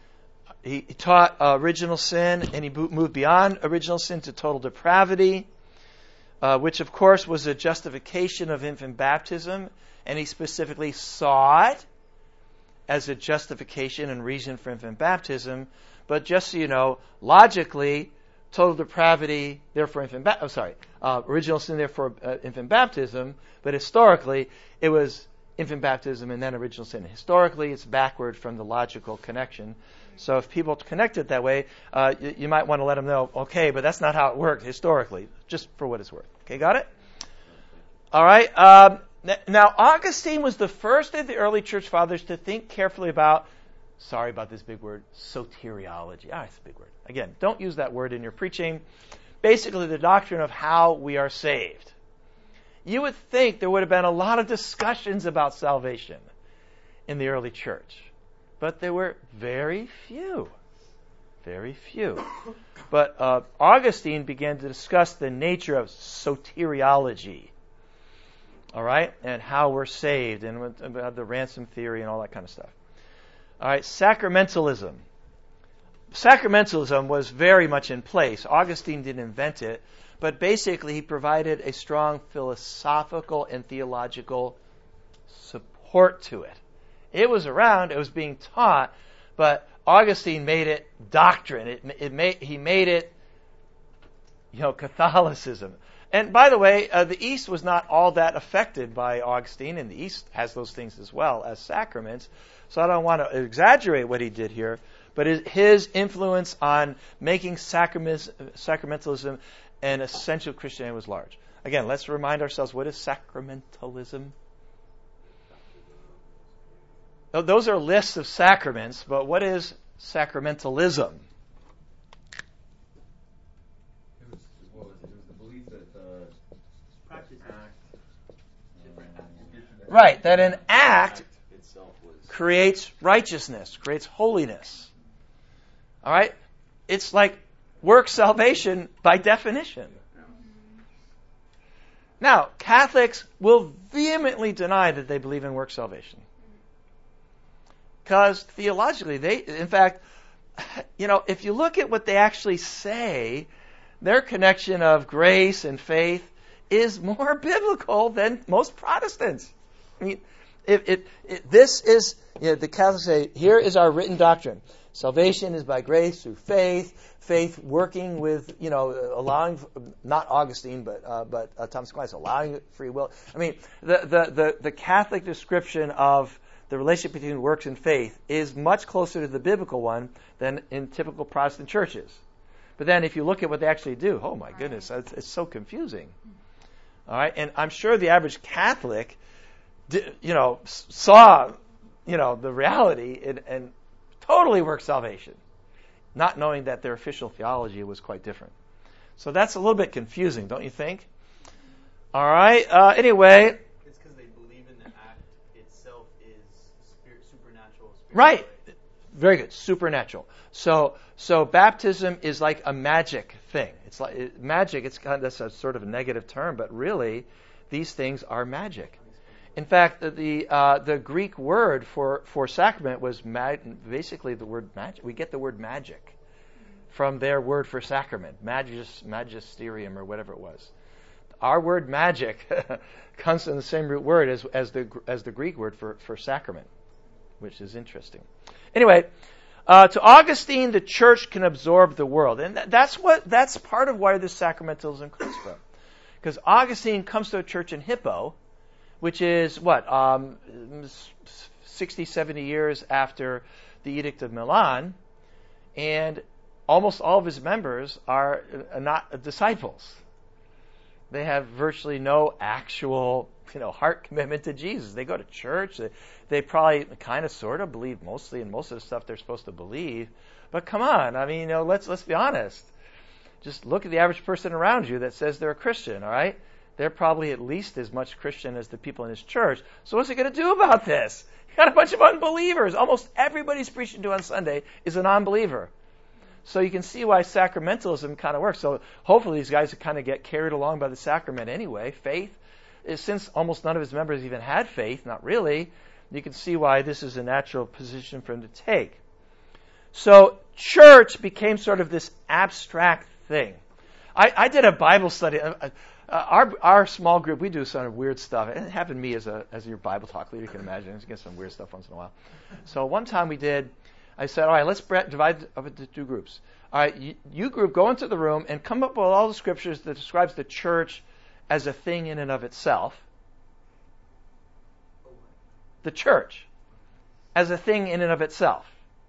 S1: He taught original sin, and he moved beyond original sin to total depravity, which of course was a justification of infant baptism, and he specifically saw it as a justification and reason for infant baptism. But just so you know, logically, total depravity, therefore original sin, therefore infant baptism. But historically, it was infant baptism and then original sin. Historically, it's backward from the logical connection. So if people connect it that way, you might want to let them know, okay, but that's not how it worked historically, just for what it's worth. Okay, got it? All right. Now, Augustine was the first of the early church fathers to think carefully about, sorry about this big word, soteriology. It's a big word. Again, don't use that word in your preaching. Basically, the doctrine of how we are saved. You would think there would have been a lot of discussions about salvation in the early church, but there were very few. Very few. But Augustine began to discuss the nature of soteriology. All right? And how we're saved, and about the ransom theory and all that kind of stuff. All right, sacramentalism. Sacramentalism was very much in place. Augustine didn't invent it, but basically he provided a strong philosophical and theological support to it. It was around, it was being taught, but Augustine made it doctrine. He made it, Catholicism. And by the way, the East was not all that affected by Augustine, and the East has those things as well as sacraments. so I don't want to exaggerate what he did here, but his influence on making sacramentalism an essential Christianity was large. Again, let's remind ourselves, what is sacramentalism? Those are lists of sacraments, but what is sacramentalism?
S7: It was the belief that
S3: Practice different acts.
S1: Right, that an act
S6: itself was
S1: creates righteousness, creates holiness. All right? It's like work salvation by definition. Now, Catholics will vehemently deny that they believe in work salvation. Because theologically, in fact, if you look at what they actually say, their connection of grace and faith is more biblical than most Protestants. I mean, this is, the Catholics say, here is our written doctrine. Salvation is by grace through faith working with, allowing, not Augustine, but Thomas Aquinas, allowing free will. I mean, the Catholic description of the relationship between works and faith is much closer to the biblical one than in typical Protestant churches. But then if you look at what they actually do, oh my goodness, it's so confusing. All right, and I'm sure the average Catholic, saw, the reality and totally worked salvation, not knowing that their official theology was quite different. So that's a little bit confusing, don't you think? All right. Anyway.
S3: It's because they believe in the act itself is supernatural.
S1: Right. Very good. Supernatural. So baptism is like a magic thing. It's like magic. It's kind of that's a sort of a negative term, but really, these things are magic. In fact, the Greek word for sacrament was basically the word magic. We get the word magic from their word for sacrament, magisterium or whatever it was. Our word magic comes from the same root word as the Greek word for sacrament, which is interesting. Anyway, to Augustine, the church can absorb the world, and that's part of where this sacramentalism comes from, because Augustine comes to a church in Hippo, which is 60, 70 years after the Edict of Milan, and almost all of his members are not disciples. They have virtually no actual, heart commitment to Jesus. They go to church. They probably kind of sort of believe mostly in most of the stuff they're supposed to believe. But come on, I mean, let's be honest. Just look at the average person around you that says they're a Christian, all right? They're probably at least as much Christian as the people in his church. So what's he going to do about this? You got a bunch of unbelievers. Almost everybody he's preaching to on Sunday is a non-believer. So you can see why sacramentalism kind of works. So hopefully these guys kind of get carried along by the sacrament anyway. Faith, since almost none of his members even had faith, not really, you can see why this is a natural position for him to take. So church became sort of this abstract thing. I did a Bible study. Our small group, we do some weird stuff. It happened to me as your Bible talk leader, you can imagine. I get some weird stuff once in a while. So one time I said, all right, let's divide up into two groups. All right, you group, go into the room and come up with all the scriptures that describes the church as a thing in and of itself. The church as a thing in and of itself.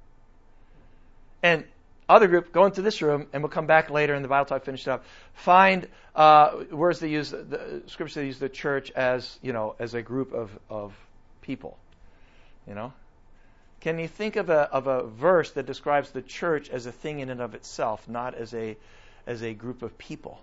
S1: And other group, go into this room, and we'll come back later in the Bible talk, finish it up. Find words that use the scriptures that use the church as a group of people. Can you think of a verse that describes the church as a thing in and of itself, not as a group of people?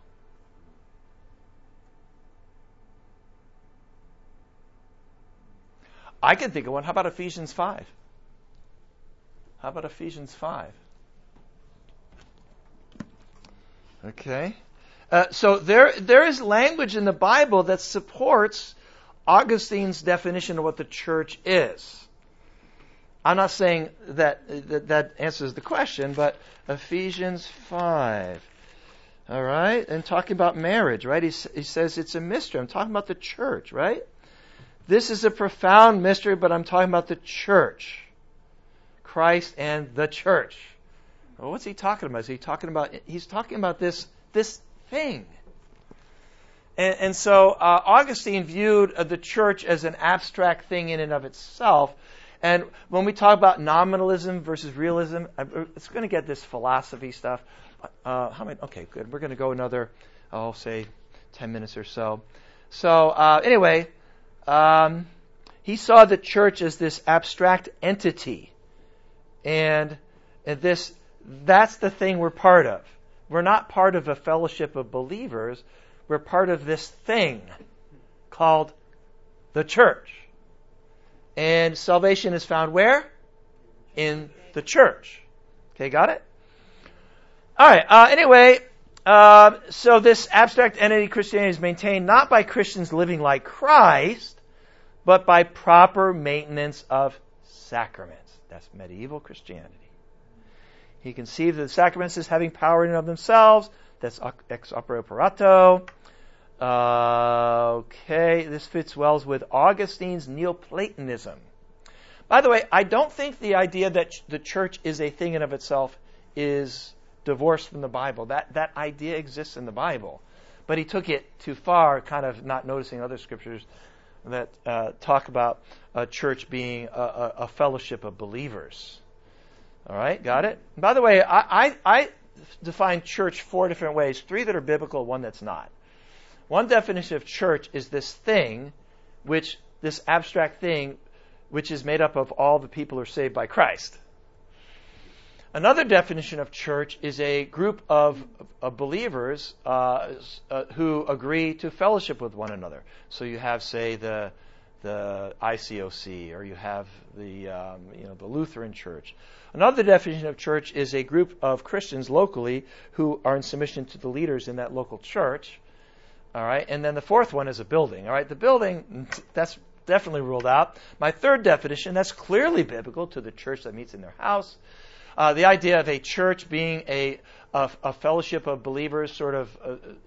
S1: I can think of one. How about Ephesians 5? How about Ephesians 5? Okay. So there is language in the Bible that supports Augustine's definition of what the church is. I'm not saying that answers the question, but Ephesians 5. All right? And talking about marriage, right? He says it's a mystery. I'm talking about the church, right? This is a profound mystery, but I'm talking about the church. Christ and the church. Well, what's he talking about? He's talking about this thing. And so Augustine viewed the church as an abstract thing in and of itself, And when we talk about nominalism versus realism, it's going to get this philosophy stuff. How many? Okay, good. We're going to go another, I'll say, 10 minutes or so. So anyway, he saw the church as this abstract entity. And that's the thing we're part of. We're not part of a fellowship of believers. We're part of this thing called the church. And salvation is found where? In the church. Okay, got it? All right. Anyway, so this abstract entity Christianity is maintained not by Christians living like Christ, but by proper maintenance of sacraments. That's medieval Christianity. He conceived of the sacraments as having power in and of themselves. That's ex opere operato. Okay, this fits well with Augustine's Neoplatonism. By the way, I don't think the idea that the church is a thing in of itself is divorced from the Bible. That idea exists in the Bible. But he took it too far, kind of not noticing other scriptures that talk about a church being a fellowship of believers. All right, got it? By the way, I define church 4 different ways, 3 that are biblical, 1 that's not. One definition of church is this abstract thing, which is made up of all the people who are saved by Christ. Another definition of church is a group of believers who agree to fellowship with one another. So you have, say, the ICOC, or you have the Lutheran Church. Another definition of church is a group of Christians locally who are in submission to the leaders in that local church. All right, and then the 4th one is a building. All right, the building, that's definitely ruled out. My 3rd definition, that's clearly biblical, to the church that meets in their house. The idea of a church being a fellowship of believers, sort of,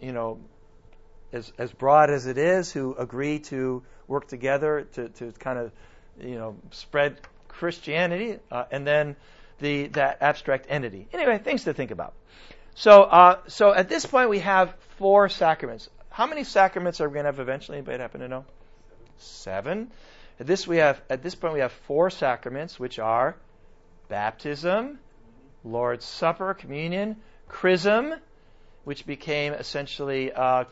S1: as broad as it is, who agree to work together to kind of, spread Christianity, and then that abstract entity. Anyway, things to think about. So at this point we have 4 sacraments. How many sacraments are we going to have eventually? Anybody happen to know? 7. At this point we have 4 sacraments, which are baptism, Lord's Supper, communion, chrism, which became essentially what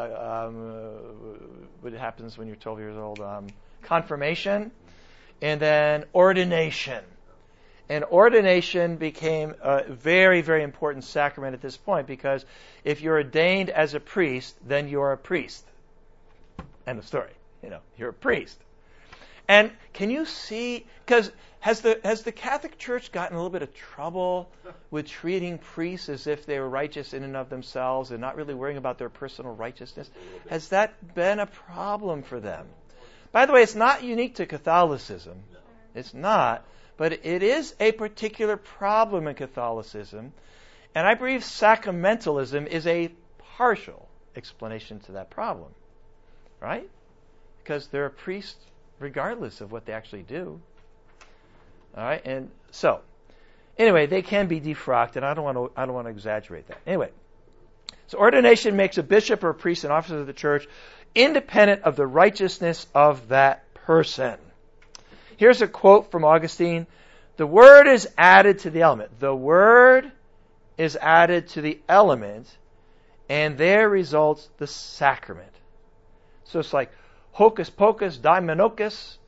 S1: happens when you're 12 years old, confirmation, and then ordination. And ordination became a very, very important sacrament at this point, because if you're ordained as a priest, then you're a priest. End of story. You're a priest. And can you see, because has the Catholic Church gotten a little bit of trouble with treating priests as if they were righteous in and of themselves and not really worrying about their personal righteousness? Has that been a problem for them? By the way, it's not unique to Catholicism. It's not. But it is a particular problem in Catholicism. And I believe sacramentalism is a partial explanation to that problem. Right? Because they're a priest regardless of what they actually do. All right? And so, anyway, they can be defrocked, and I don't want to exaggerate that. Anyway, so ordination makes a bishop or a priest an officer of the church independent of the righteousness of that person. Here's a quote from Augustine. The word is added to the element. The word is added to the element, and there results the sacrament. So it's like hocus pocus, daimonicus.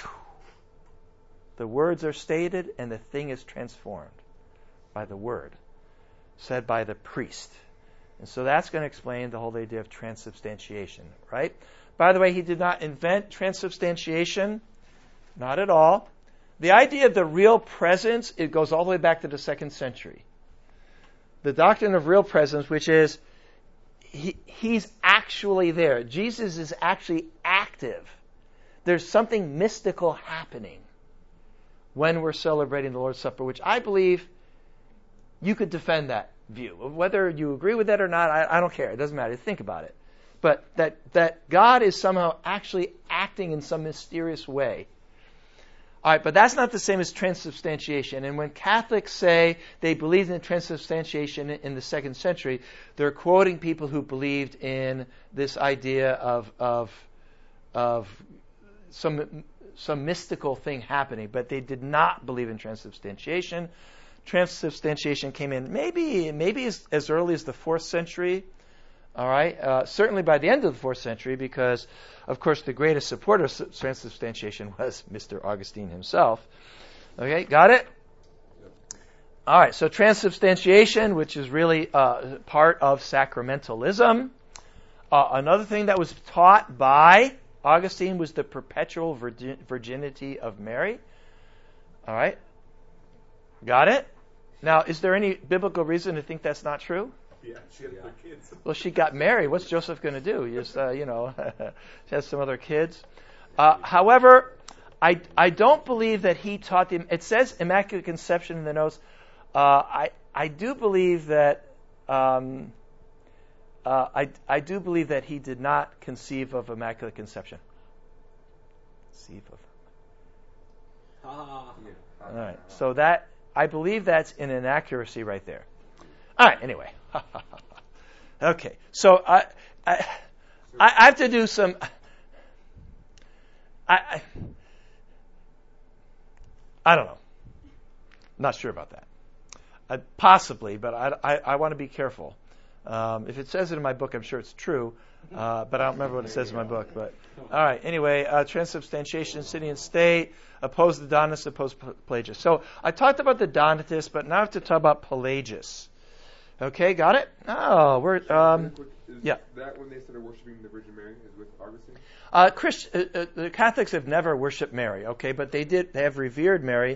S1: The words are stated, and the thing is transformed by the word, said by the priest. And so that's going to explain the whole idea of transubstantiation, right? By the way, he did not invent transubstantiation. Not at all. The idea of the real presence, it goes all the way back to the 2nd century. The doctrine of real presence, which is he's actually there. Jesus is actually active. There's something mystical happening when we're celebrating the Lord's Supper, which I believe you could defend that view. Whether you agree with that or not, I don't care. It doesn't matter. Think about it. But that God is somehow actually acting in some mysterious way. All right, but that's not the same as transubstantiation. And when Catholics say they believed in transubstantiation in the 2nd century, they're quoting people who believed in this idea of some some mystical thing happening, but they did not believe in transubstantiation. Transubstantiation came in maybe as early as the 4th century. All right, certainly by the end of the 4th century, because, of course, the greatest supporter of transubstantiation was Mr. Augustine himself. Okay, got it? All right, so transubstantiation, which is really part of sacramentalism. Another thing that was taught by Augustine was the perpetual virginity of Mary. All right, got it? Now, is there any biblical reason to think that's not true?
S2: Yeah, she had other kids.
S1: Well, she got married. What's Joseph going to do? Just, she has some other kids. However, I don't believe that he taught them. It says Immaculate Conception in the notes. I do believe that I do believe that he did not conceive of Immaculate Conception. Conceive of. All right. So that I believe that's an inaccuracy right there. All right. Anyway. Okay. So I have to do some. I don't know. Not sure about that. Possibly, but I want to be careful. If it says it in my book, I'm sure it's true, but I don't remember what it says in my book. But all right. Anyway, transubstantiation, city and state, oppose the Donatists, oppose Pelagius. So I talked about the Donatists, but now I have to talk about Pelagius. Okay, got it? Oh, we're yeah.
S4: That when they started worshiping the Virgin Mary is with Augustine?
S1: The Catholics have never worshipped Mary, okay, but they have revered Mary.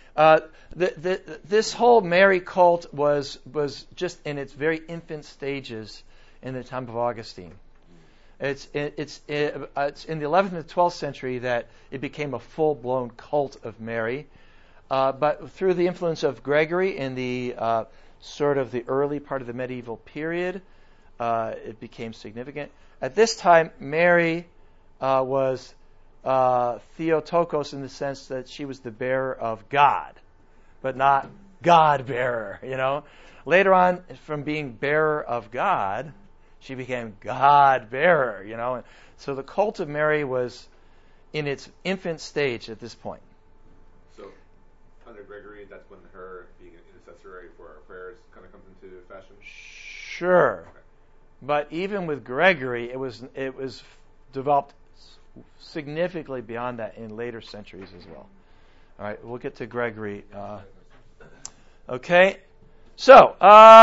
S1: This whole Mary cult was just in its very infant stages in the time of Augustine. It's in the 11th and 12th century that it became a full-blown cult of Mary. But through the influence of Gregory in the sort of the early part of the medieval period, it became significant. At this time, Mary was Theotokos in the sense that she was the bearer of God, but not God-bearer, Later on, from being bearer of God, she became God-bearer, And so the cult of Mary was in its infant stage at this point.
S2: So, under Gregory, that's when her being an intercessory for our prayers kind of comes into fashion?
S1: Sure. Okay. But even with Gregory, it was developed significantly beyond that in later centuries as well. All right, we'll get to Gregory. Okay, so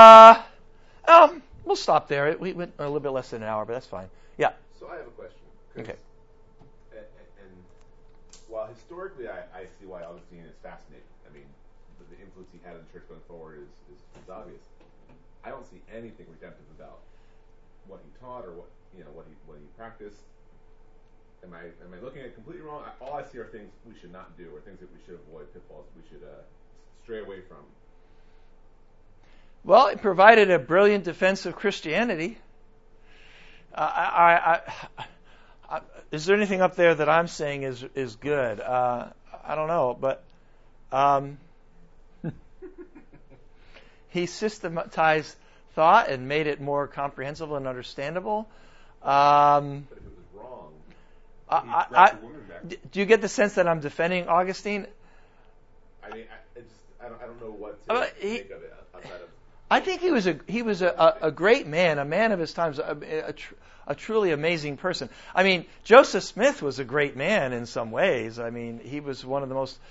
S1: we'll stop there. We went a little bit less than an hour, but that's fine. Yeah.
S2: So I have a question.
S1: Okay.
S2: And while historically I see why Augustine is fascinating. I mean, the influence he had in the church going forward is obvious. I don't see anything redemptive about what he taught or what he practiced. Am I looking at it completely wrong? All I see are things we should not do, or things that we should avoid, pitfalls we should stray away from.
S1: Well, it provided a brilliant defense of Christianity. Is there anything up there that I'm saying is good? I don't know, but he systematized thought and made it more comprehensible and understandable.
S2: But if it was wrong,
S1: do you get the sense that I'm defending Augustine? I mean,
S2: I don't know what to think of it outside of.
S1: I think he was a great man, a man of his times, a truly amazing person. I mean, Joseph Smith was a great man in some ways. I mean, he was one of the most,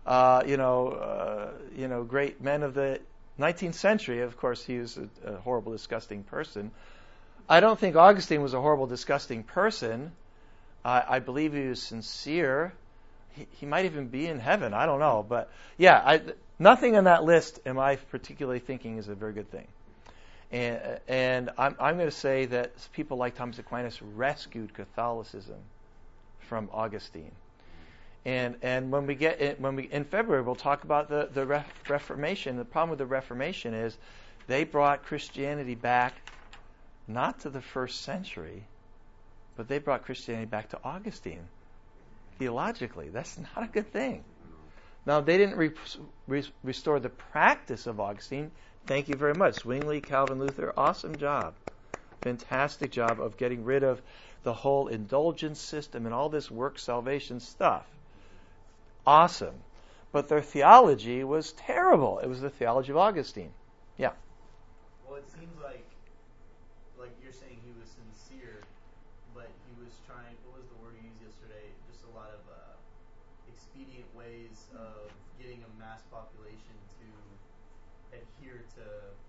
S1: great men of the 19th century. Of course, he was a horrible, disgusting person. I don't think Augustine was a horrible, disgusting person. I believe he was sincere. He might even be in heaven. I don't know. But, yeah, nothing on that list am I particularly thinking is a very good thing. And I'm going to say that people like Thomas Aquinas rescued Catholicism from Augustine. And when we in February, we'll talk about the Reformation. The problem with the Reformation is they brought Christianity back not to the first century, but they brought Christianity back to Augustine. Theologically, that's not a good thing. Now, they didn't restore the practice of Augustine. Thank you very much. Zwingli, Calvin, Luther, awesome job. Fantastic job of getting rid of the whole indulgence system and all this work salvation stuff. awesome. But their theology was terrible. It was the theology of Augustine. Yeah.
S3: Well, it seems like you're saying he was sincere, but he was trying, what was the word you used yesterday? Just a lot of expedient ways of getting a mass population to adhere to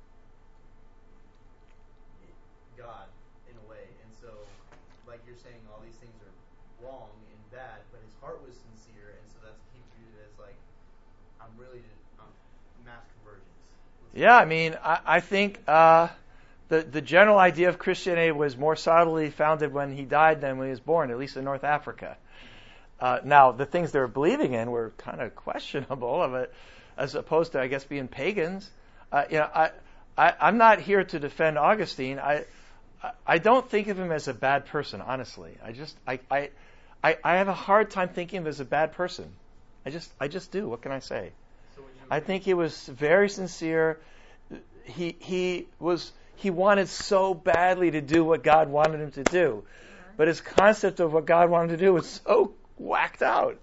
S3: God in a way. And so, like you're saying, all these things are wrong and bad, but his heart was sincere, and so that's he viewed it as like, I'm mass convergence.
S1: Yeah, I mean, I think the general idea of Christianity was more solidly founded when he died than when he was born, at least in North Africa. Now, the things they were believing in were kind of questionable, of it, as opposed to, I guess, being pagans. I'm not here to defend Augustine. I don't think of him as a bad person, honestly. I have a hard time thinking of him as a bad person. I just do. What can I say? I think he was very sincere. He wanted so badly to do what God wanted him to do, but his concept of what God wanted to do was so whacked out.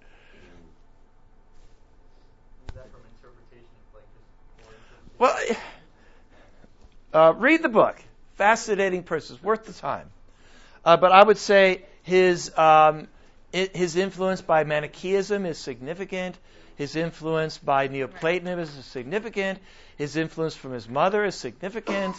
S3: Is that from interpretation of like just
S1: Well, read the book. Fascinating person. It's worth the time. But I would say his influence by Manichaeism is significant. His influence by Neoplatonism is significant. His influence from his mother is significant.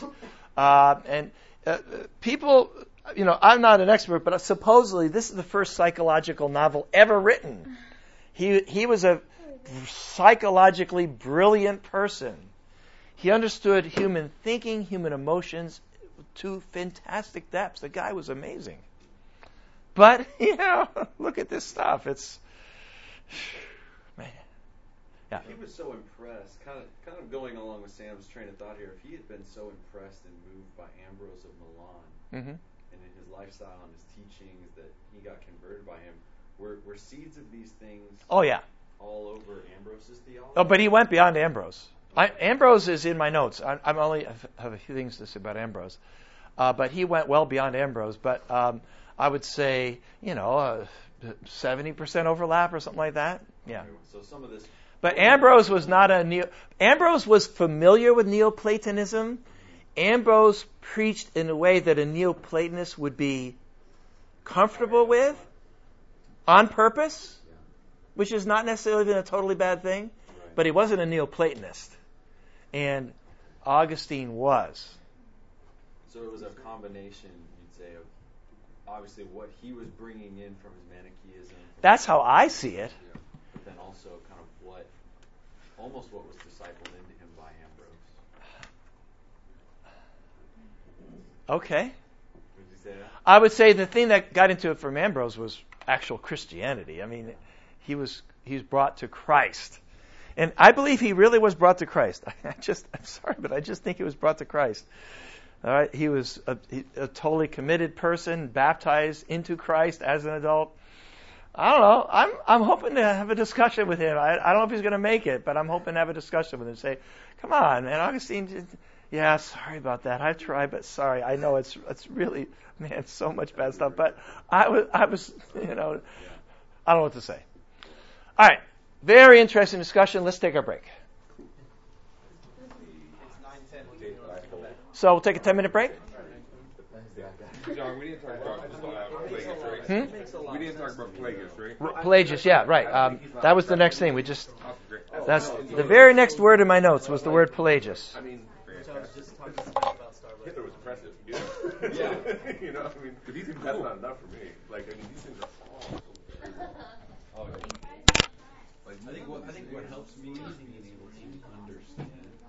S1: People, I'm not an expert, but supposedly this is the first psychological novel ever written. He was a psychologically brilliant person. He understood human thinking, human emotions to fantastic depths. The guy was amazing. But, look at this stuff. It's, man. Yeah.
S6: He was so impressed, kind of going along with Sam's train of thought here. If he had been so impressed and moved by Ambrose of Milan, and in his lifestyle and his teachings that he got converted by him, were seeds of these things all over Ambrose's theology?
S1: Oh, but he went beyond Ambrose. Ambrose is in my notes. I have a few things to say about Ambrose. But he went well beyond Ambrose. But I would say, 70% overlap or something like that. Yeah.
S6: So some of this.
S1: But Ambrose was not Ambrose was familiar with Neoplatonism. Ambrose preached in a way that a Neoplatonist would be comfortable with, on purpose, which is not necessarily even a totally bad thing. But he wasn't a Neoplatonist. And Augustine was.
S6: So it was a combination, you'd say, of obviously what he was bringing in from his Manichaeism.
S1: That's how I see it.
S6: But then also kind of what was discipled into him by Ambrose.
S1: Okay.
S6: Would you say that?
S1: I would say the thing that got into it from Ambrose was actual Christianity. I mean, he was brought to Christ. And I believe he really was brought to Christ. I'm sorry, but I just think he was brought to Christ. All right, he was a totally committed person, baptized into Christ as an adult. I don't know. I'm hoping to have a discussion with him. I don't know if he's going to make it, but I'm hoping to have a discussion with him. Say, come on, man, Augustine. Yeah, sorry about that. I tried, but sorry. I know it's really, man, so much bad stuff. But I was, I don't know what to say. All right. Very interesting discussion. Let's take our break.
S3: It's 9:10.
S1: So we'll take a 10-minute break.
S4: John, we didn't talk about Pelagius, right? We didn't talk about Pelagius, right?
S1: Pelagius, yeah, right. That was the next thing. That's the very next word in my notes was the word Pelagius.
S2: I mean,
S3: So I was just talking about Starbucks.
S2: Hitler was impressive. Yeah. These things, that's not enough for me. These things are all.
S6: I think what helps me is being able to understand